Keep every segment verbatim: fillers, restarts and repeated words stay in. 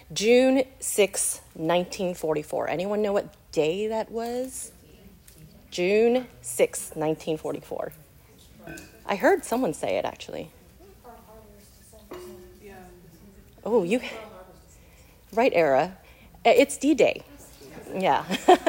June sixth, nineteen forty-four. Anyone know what day that was? June sixth, nineteen forty-four. I heard someone say it, actually. Oh, you... Right era. It's D-Day. Yeah.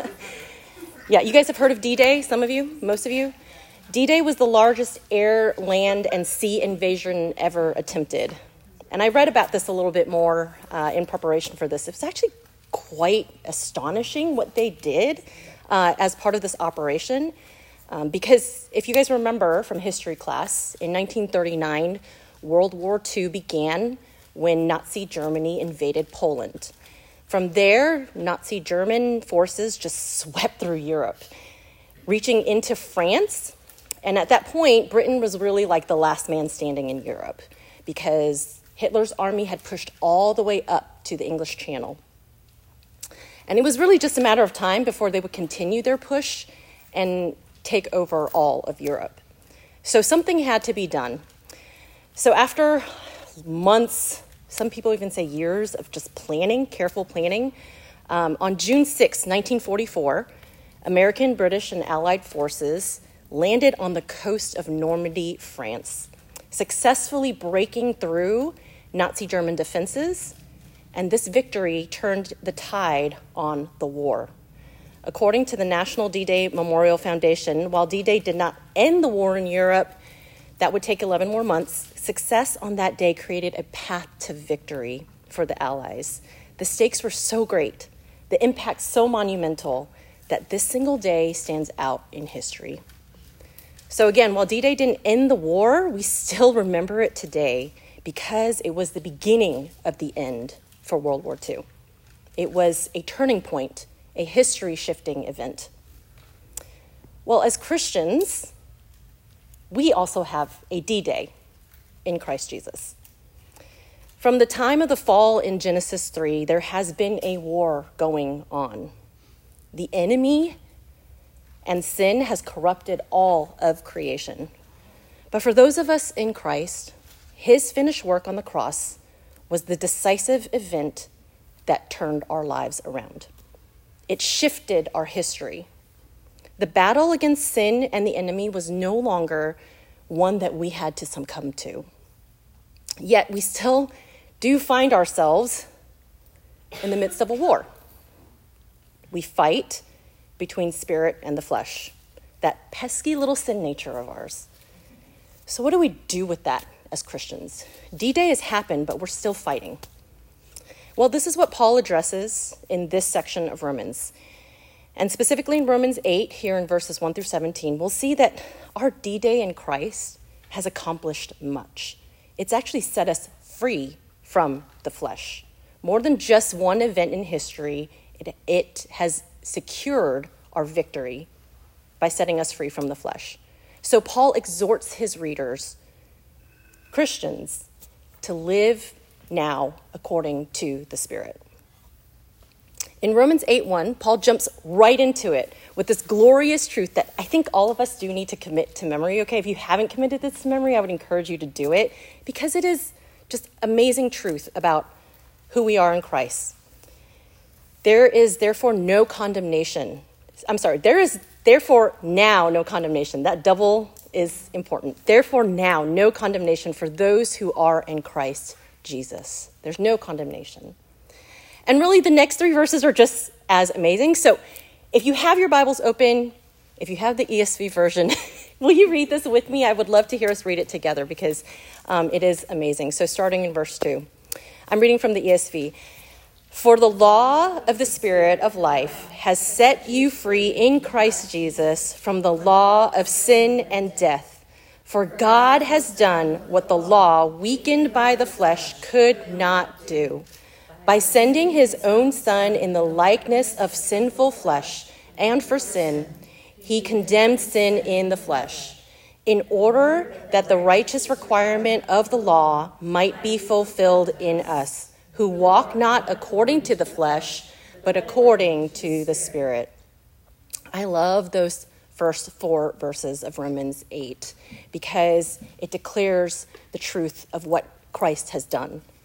Yeah, you guys have heard of D-Day, some of you, most of you? D-Day was the largest air, land, and sea invasion ever attempted. And I read about this a little bit more uh, in preparation for this. It was actually quite astonishing what they did uh, as part of this operation. Um, because if you guys remember from history class, in nineteen thirty-nine, World War Two began when Nazi Germany invaded Poland. From there, Nazi German forces just swept through Europe, reaching into France. And at that point, Britain was really like the last man standing in Europe because Hitler's army had pushed all the way up to the English Channel. And it was really just a matter of time before they would continue their push and take over all of Europe. So something had to be done. So after months, some people even say years of just planning, careful planning, um, on June sixth, nineteen forty-four, American, British, and Allied forces landed on the coast of Normandy, France, successfully breaking through Nazi German defenses, and this victory turned the tide on the war. According to the National D-Day Memorial Foundation, while D-Day did not end the war in Europe, that would take eleven more months, success on that day created a path to victory for the Allies. The stakes were so great, the impact so monumental, that this single day stands out in history. So again, while D-Day didn't end the war, we still remember it today because it was the beginning of the end for World War Two. It was a turning point, a history-shifting event. Well, as Christians, we also have a D-Day in Christ Jesus. From the time of the fall in Genesis three, there has been a war going on. The enemy and sin has corrupted all of creation. But for those of us in Christ, his finished work on the cross was the decisive event that turned our lives around. It shifted our history. The battle against sin and the enemy was no longer one that we had to succumb to. Yet we still do find ourselves in the midst of a war. We fight between spirit and the flesh, that pesky little sin nature of ours. So what do we do with that as Christians? D-Day has happened, but we're still fighting. Well, this is what Paul addresses in this section of Romans. And specifically in Romans eight, here in verses one through seventeen, we'll see that our D-Day in Christ has accomplished much. It's actually set us free from the flesh. More than just one event in history, it, it has secured our victory by setting us free from the flesh. So Paul exhorts his readers, Christians, to live now according to the Spirit. In Romans eight one, Paul jumps right into it with this glorious truth that I think all of us do need to commit to memory. Okay, if you haven't committed this to memory, I would encourage you to do it because it is just amazing truth about who we are in Christ. There is therefore no condemnation. I'm sorry, there is therefore now no condemnation. That double is important. Therefore now no condemnation for those who are in Christ Jesus. There's no condemnation. And really the next three verses are just as amazing. So if you have your Bibles open, if you have the E S V version, will you read this with me? I would love to hear us read it together because um, it is amazing. So starting in verse two, I'm reading from the E S V. For the law of the Spirit of life has set you free in Christ Jesus from the law of sin and death. For God has done what the law, weakened by the flesh, could not do. By sending his own Son in the likeness of sinful flesh, and for sin, he condemned sin in the flesh, in order that the righteous requirement of the law might be fulfilled in us, who walk not according to the flesh, but according to the Spirit. I love those first four verses of Romans eight because it declares the truth of what Christ has done.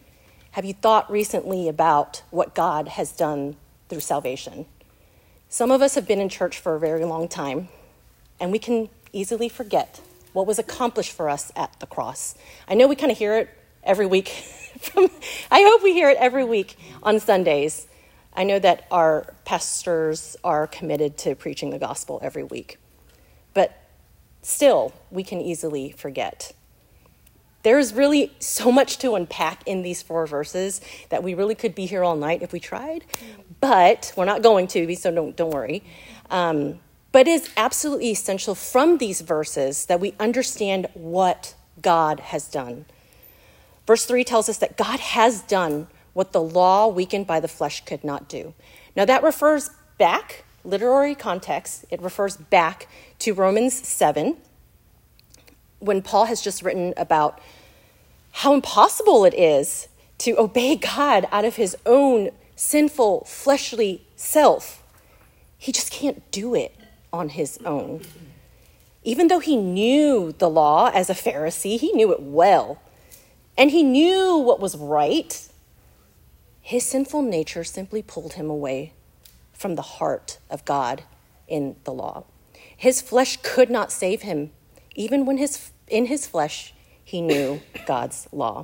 Have you thought recently about what God has done through salvation? Some of us have been in church for a very long time, and we can easily forget what was accomplished for us at the cross. I know we kind of hear it every week. From, I hope we hear it every week on Sundays. I know that our pastors are committed to preaching the gospel every week. But still, we can easily forget. There's really so much to unpack in these four verses that we really could be here all night if we tried. But we're not going to, so don't, don't worry. Um, but it is absolutely essential from these verses that we understand what God has done. Verse three tells us that God has done what the law weakened by the flesh could not do. Now that refers back, literary context, it refers back to Romans seven, when Paul has just written about how impossible it is to obey God out of his own sinful, fleshly self. He just can't do it on his own. Even though he knew the law as a Pharisee, he knew it well, and he knew what was right, his sinful nature simply pulled him away from the heart of God in the law. His flesh could not save him, even when his in his flesh he knew God's law.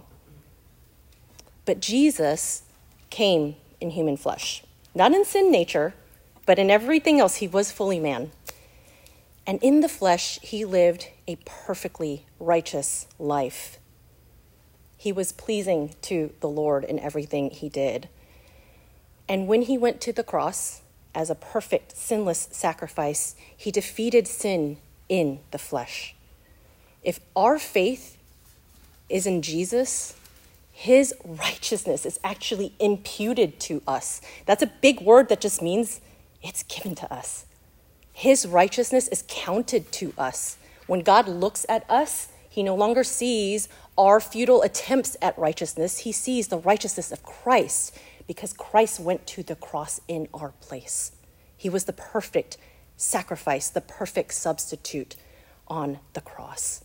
But Jesus came in human flesh, not in sin nature, but in everything else. He was fully man. And in the flesh, he lived a perfectly righteous life. He was pleasing to the Lord in everything he did. And when he went to the cross as a perfect, sinless sacrifice, he defeated sin in the flesh. If our faith is in Jesus, his righteousness is actually imputed to us. That's a big word that just means it's given to us. His righteousness is counted to us. When God looks at us, he no longer sees our futile attempts at righteousness. He sees the righteousness of Christ because Christ went to the cross in our place. He was the perfect sacrifice, the perfect substitute on the cross.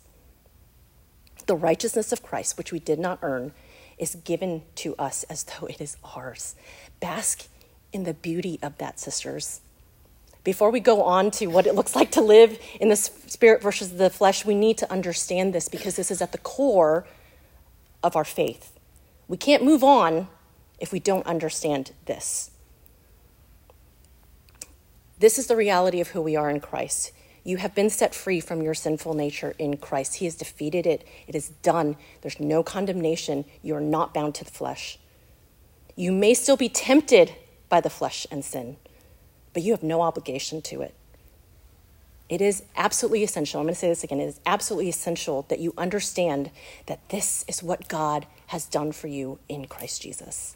The righteousness of Christ, which we did not earn, is given to us as though it is ours. Bask in the beauty of that, sisters. Before we go on to what it looks like to live in the spirit versus the flesh, we need to understand this because this is at the core of our faith. We can't move on if we don't understand this. This is the reality of who we are in Christ. You have been set free from your sinful nature in Christ. He has defeated it. It is done. There's no condemnation. You are not bound to the flesh. You may still be tempted by the flesh and sin, but you have no obligation to it. It is absolutely essential. I'm going to say this again. It is absolutely essential that you understand that this is what God has done for you in Christ Jesus.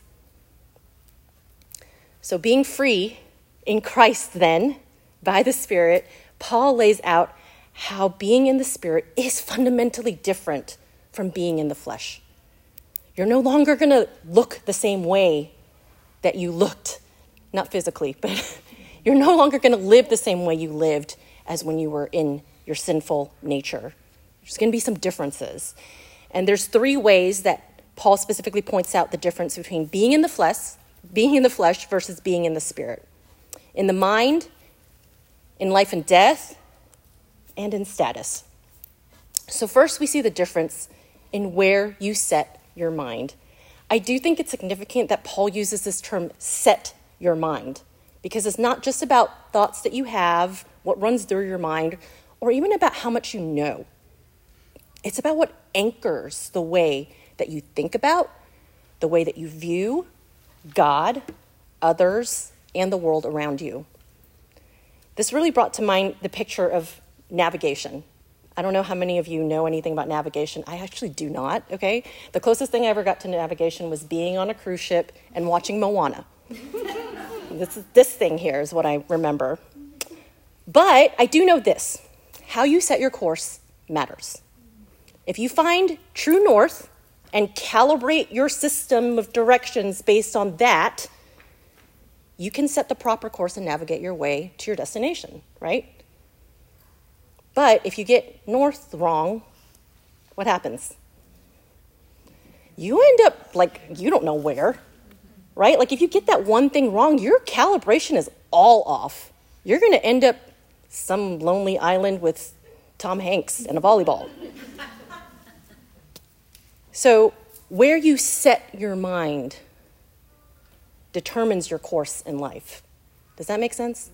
So being free in Christ then, by the Spirit, Paul lays out how being in the Spirit is fundamentally different from being in the flesh. You're no longer going to look the same way that you looked, not physically, but you're no longer going to live the same way you lived as when you were in your sinful nature. There's going to be some differences. And there's three ways that Paul specifically points out the difference between being in the flesh, being in the flesh versus being in the Spirit. In the mind, in life and death, and in status. So first we see the difference in where you set your mind. I do think it's significant that Paul uses this term, set your mind, because it's not just about thoughts that you have, what runs through your mind, or even about how much you know. It's about what anchors the way that you think about, the way that you view God, others, and the world around you. This really brought to mind the picture of navigation. I don't know how many of you know anything about navigation. I actually do not, okay? The closest thing I ever got to navigation was being on a cruise ship and watching Moana. this, is, this thing here is what I remember. But I do know this. How you set your course matters. If you find true north and calibrate your system of directions based on that, you can set the proper course and navigate your way to your destination, right? But if you get north wrong, what happens? you end up like, you don't know where, right? Like if you get that one thing wrong, your calibration is all off. You're going to end up some lonely island with Tom Hanks and a volleyball. So where you set your mind determines your course in life. Does that make sense?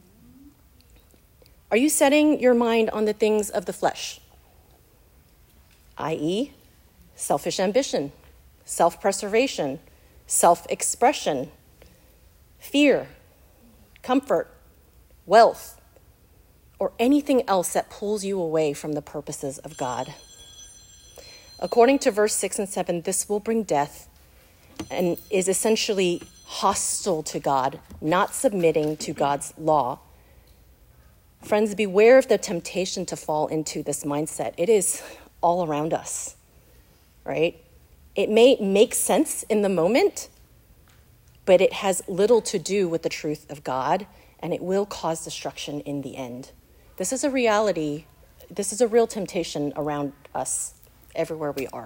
Are you setting your mind on the things of the flesh, that is, selfish ambition, self-preservation, self-expression, fear, comfort, wealth, or anything else that pulls you away from the purposes of God? According to verse six and seven, this will bring death and is essentially hostile to God, not submitting to God's law. Friends, beware of the temptation to fall into this mindset. It is all around us, right? It may make sense in the moment, but it has little to do with the truth of God, and it will cause destruction in the end. This is a reality. This is a real temptation around us everywhere we are.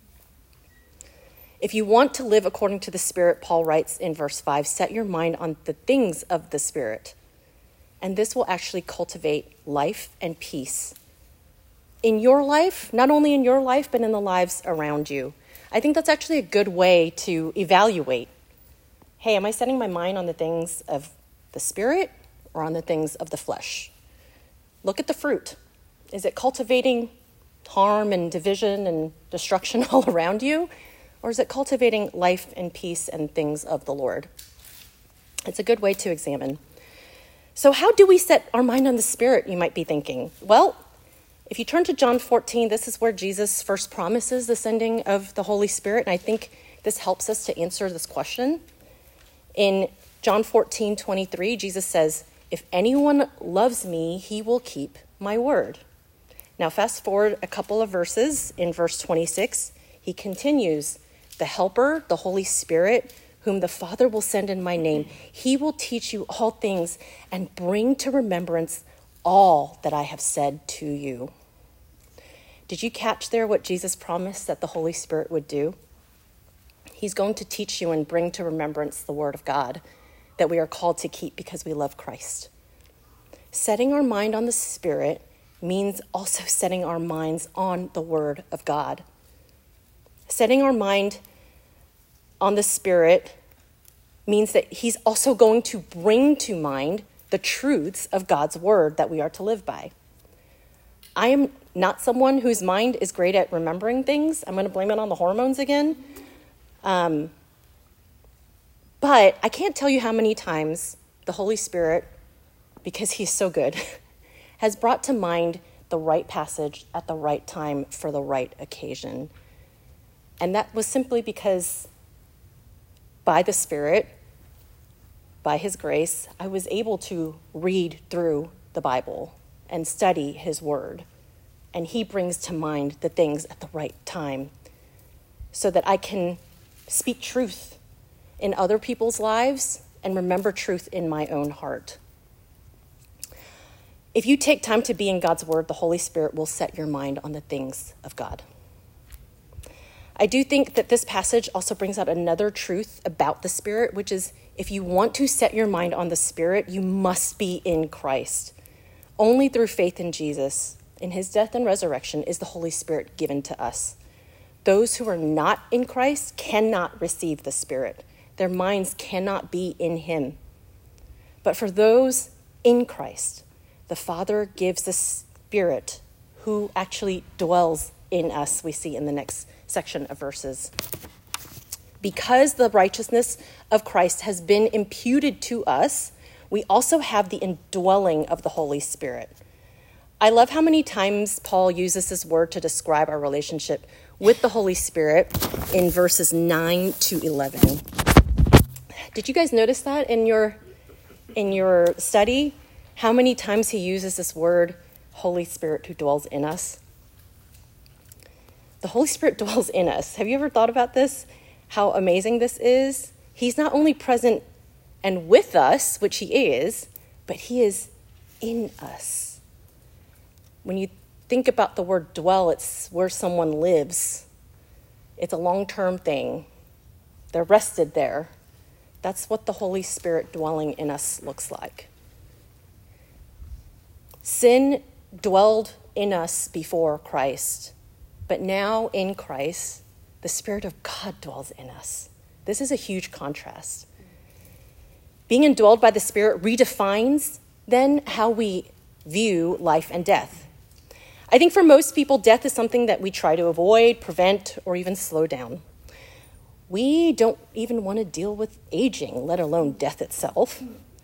If you want to live according to the Spirit, Paul writes in verse five, set your mind on the things of the Spirit. And this will actually cultivate life and peace in your life, not only in your life, but in the lives around you. I think that's actually a good way to evaluate. Hey, am I setting my mind on the things of the Spirit or on the things of the flesh? Look at the fruit. Is it cultivating harm and division and destruction all around you? Or is it cultivating life and peace and things of the Lord? It's a good way to examine. So how do we set our mind on the Spirit, you might be thinking? Well, if you turn to John fourteen, this is where Jesus first promises the sending of the Holy Spirit, and I think this helps us to answer this question. In John fourteen twenty-three, Jesus says, if anyone loves me, he will keep my word. Now fast forward a couple of verses. In verse twenty-six, he continues, the Helper, the Holy Spirit, whom the Father will send in my name, he will teach you all things and bring to remembrance all that I have said to you. Did you catch there what Jesus promised that the Holy Spirit would do? He's going to teach you and bring to remembrance the word of God that we are called to keep because we love Christ. Setting our mind on the Spirit means also setting our minds on the word of God. Setting our mind on the Spirit means that he's also going to bring to mind the truths of God's word that we are to live by. I am not someone whose mind is great at remembering things. I'm going to blame it on the hormones again. Um, but I can't tell you how many times the Holy Spirit, because he's so good, has brought to mind the right passage at the right time for the right occasion. And that was simply because by the Spirit, by his grace, I was able to read through the Bible and study his word. And he brings to mind the things at the right time so that I can speak truth in other people's lives and remember truth in my own heart. If you take time to be in God's word, the Holy Spirit will set your mind on the things of God. I do think that this passage also brings out another truth about the Spirit, which is if you want to set your mind on the Spirit, you must be in Christ. Only through faith in Jesus, in his death and resurrection, is the Holy Spirit given to us. Those who are not in Christ cannot receive the Spirit. Their minds cannot be in him. But for those in Christ, the Father gives the Spirit who actually dwells in us, we see in the next section of verses. Because the righteousness of Christ has been imputed to us, we also have the indwelling of the Holy Spirit. I love how many times Paul uses this word to describe our relationship with the Holy Spirit in verses nine to eleven. Did you guys notice that in your in your study? How many times he uses this word, Holy Spirit who dwells in us? The Holy Spirit dwells in us. Have you ever thought about this? How amazing this is? He's not only present and with us, which he is, but he is in us. When you think about the word dwell, it's where someone lives. It's a long-term thing. They're rested there. That's what the Holy Spirit dwelling in us looks like. Sin dwelled in us before Christ, but now in Christ, the Spirit of God dwells in us. This is a huge contrast. Being indwelled by the Spirit redefines then how we view life and death. I think for most people, death is something that we try to avoid, prevent, or even slow down. We don't even want to deal with aging, let alone death itself.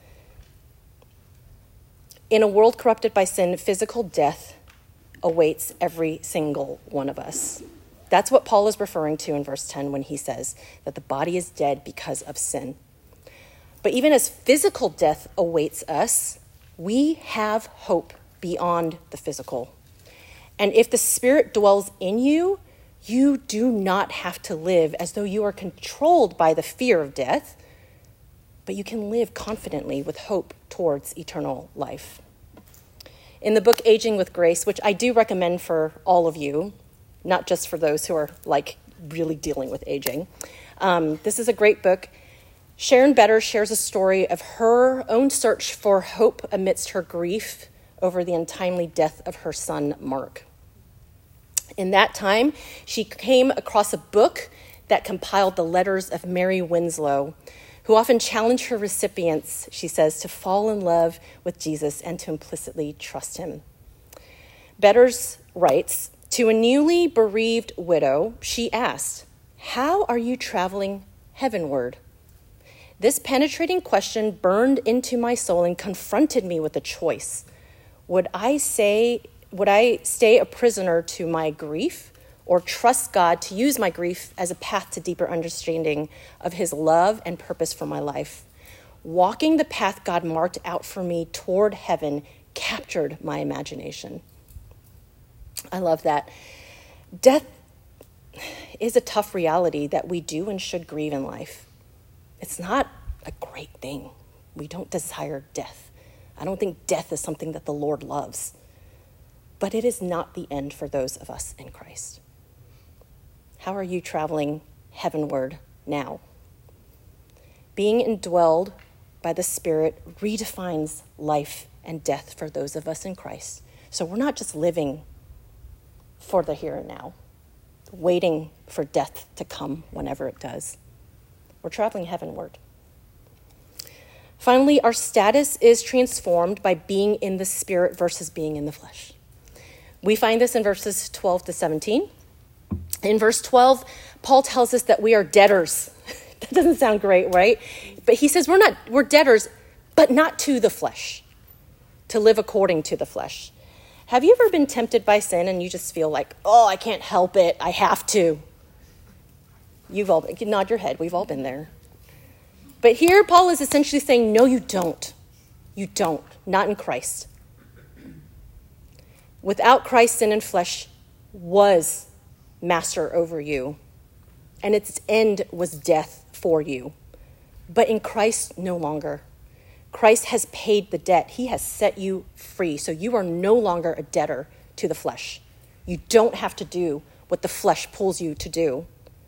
In a world corrupted by sin, physical death awaits every single one of us. That's what Paul is referring to in verse ten when he says that the body is dead because of sin. But even as physical death awaits us, we have hope beyond the physical. And if the Spirit dwells in you, you do not have to live as though you are controlled by the fear of death, but you can live confidently with hope towards eternal life. In the book Aging with Grace, which I do recommend for all of you, not just for those who are like really dealing with aging, um, this is a great book. Sharon Better shares a story of her own search for hope amidst her grief over the untimely death of her son, Mark. In that time, she came across a book that compiled the letters of Mary Winslow, who often challenged her recipients, she says, to fall in love with Jesus and to implicitly trust him. Betters writes, to a newly bereaved widow, she asked, "How are you traveling heavenward?" This penetrating question burned into my soul and confronted me with a choice. Would I say, would I stay a prisoner to my grief, or trust God to use my grief as a path to deeper understanding of his love and purpose for my life? Walking the path God marked out for me toward heaven captured my imagination. I love that. Death is a tough reality that we do and should grieve in life. It's not a great thing. We don't desire death. I don't think death is something that the Lord loves. But it is not the end for those of us in Christ. How are you traveling heavenward now? Being indwelled by the Spirit redefines life and death for those of us in Christ. So we're not just living for the here and now, waiting for death to come whenever it does. We're traveling heavenward. Finally, our status is transformed by being in the Spirit versus being in the flesh. We find this in verses twelve to seventeen. In verse twelve, Paul tells us that we are debtors. That doesn't sound great, right? But he says we're not, we're debtors, but not to the flesh, to live according to the flesh. Have you ever been tempted by sin and you just feel like, oh, I can't help it, I have to? You've all, you nod your head, we've all been there. But here Paul is essentially saying, no, you don't. You don't, not in Christ. Without Christ, sin and flesh was master over you, and its end was death for you. But in Christ, no longer. Christ has paid the debt. He has set you free, so you are no longer a debtor to the flesh. You don't have to do what the flesh pulls you to do.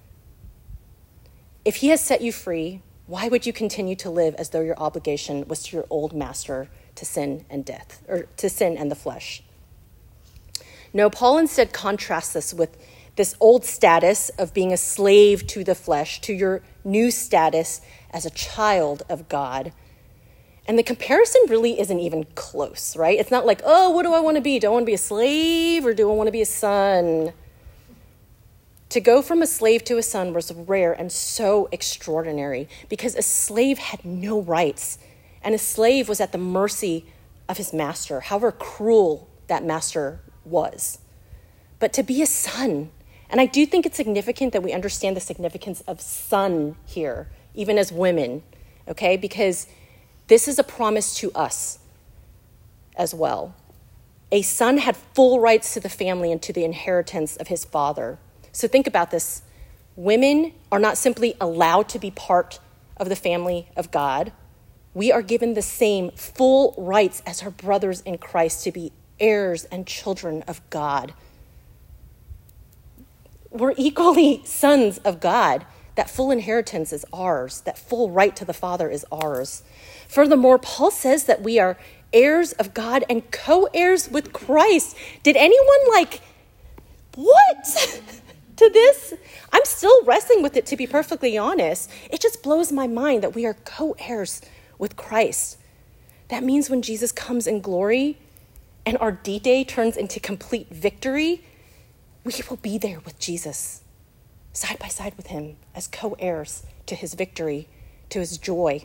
If he has set you free, why would you continue to live as though your obligation was to your old master, to sin and death, or to sin and the flesh? No, Paul instead contrasts this with this old status of being a slave to the flesh to your new status as a child of God. And the comparison really isn't even close, right? It's not like, oh, what do I want to be? Do I want to be a slave or do I want to be a son? To go from a slave to a son was rare and so extraordinary because a slave had no rights, and a slave was at the mercy of his master, however cruel that master was. But to be a son, and I do think it's significant that we understand the significance of son here, even as women, okay? Because this is a promise to us as well. A son had full rights to the family and to the inheritance of his father. So think about this. Women are not simply allowed to be part of the family of God. We are given the same full rights as our brothers in Christ to be heirs and children of God. we're equally sons of God. That full inheritance is ours. That full right to the Father is ours. Furthermore, Paul says that we are heirs of God and co-heirs with Christ. Did anyone like, what? To this? I'm still wrestling with it, to be perfectly honest. It just blows my mind that we are co-heirs with Christ. That means when Jesus comes in glory and our D-Day turns into complete victory, we will be there with Jesus, side by side with him, as co-heirs to his victory, to his joy.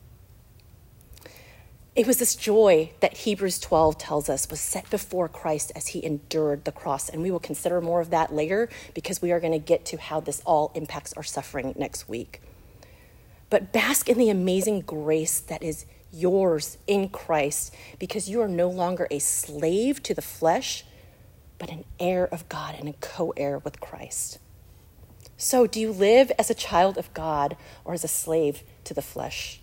It was this joy that Hebrews twelve tells us was set before Christ as he endured the cross. And we will consider more of that later because we are going to get to how this all impacts our suffering next week. But bask in the amazing grace that is yours in Christ, because you are no longer a slave to the flesh, but an heir of God and a co-heir with Christ. So do you live as a child of God or as a slave to the flesh?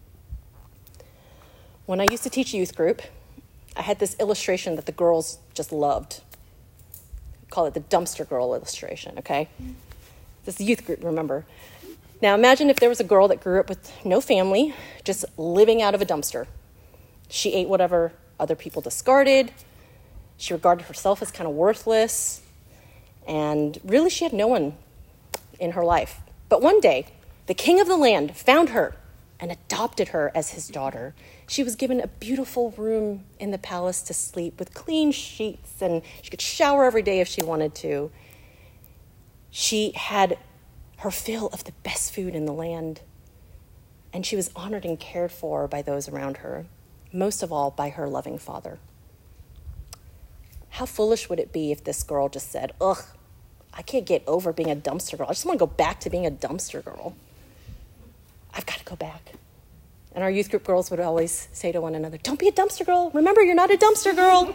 When I used to teach youth group, I had this illustration that the girls just loved. Call it the dumpster girl illustration, okay? This youth group, remember. Now imagine if there was a girl that grew up with no family, just living out of a dumpster. She ate whatever other people discarded. She regarded herself as kind of worthless. And really she had no one in her life. But one day, the king of the land found her and adopted her as his daughter. She was given a beautiful room in the palace to sleep with clean sheets, and she could shower every day if she wanted to. She had her fill of the best food in the land, and she was honored and cared for by those around her, most of all by her loving father. How foolish would it be if this girl just said, ugh, I can't get over being a dumpster girl. I just want to go back to being a dumpster girl. I've got to go back. And our youth group girls would always say to one another, don't be a dumpster girl. Remember, you're not a dumpster girl.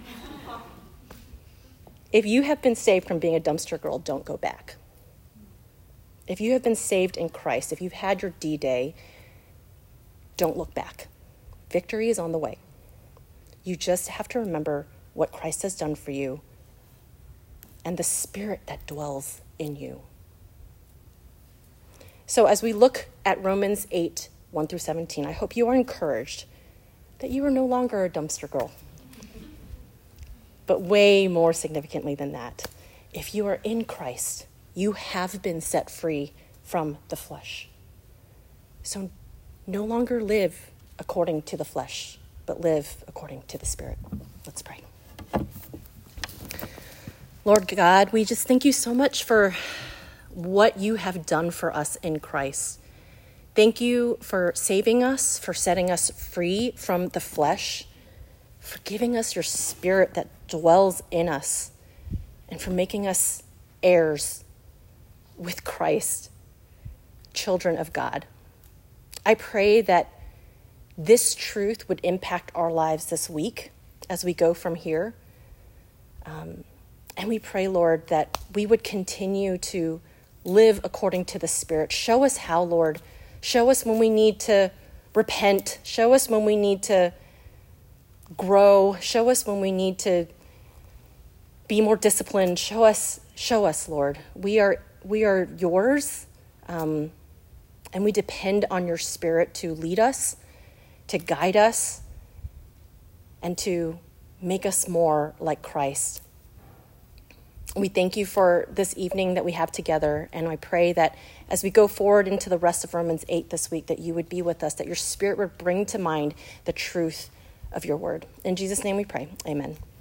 If you have been saved from being a dumpster girl, don't go back. If you have been saved in Christ, if you've had your D-Day, don't look back. Victory is on the way. You just have to remember what Christ has done for you and the Spirit that dwells in you. So as we look at Romans eight, one through seventeen, I hope you are encouraged that you are no longer a dumpster girl. But way more significantly than that, if you are in Christ, you have been set free from the flesh. So no longer live according to the flesh, but live according to the Spirit. Let's pray. Lord God, we just thank you so much for what you have done for us in Christ. Thank you for saving us, for setting us free from the flesh, for giving us your Spirit that dwells in us, and for making us heirs with Christ, children of God. I pray that this truth would impact our lives this week as we go from here. Um, and we pray, Lord, that we would continue to live according to the Spirit. Show us how, Lord. Show us when we need to repent. Show us when we need to grow. Show us when we need to be more disciplined. Show us, show us, Lord. We are we are yours, um, and we depend on your Spirit to lead us, to guide us, and to make us more like Christ. We thank you for this evening that we have together, and I pray that as we go forward into the rest of Romans eight this week, that you would be with us, that your Spirit would bring to mind the truth of your word. In Jesus' name we pray. Amen.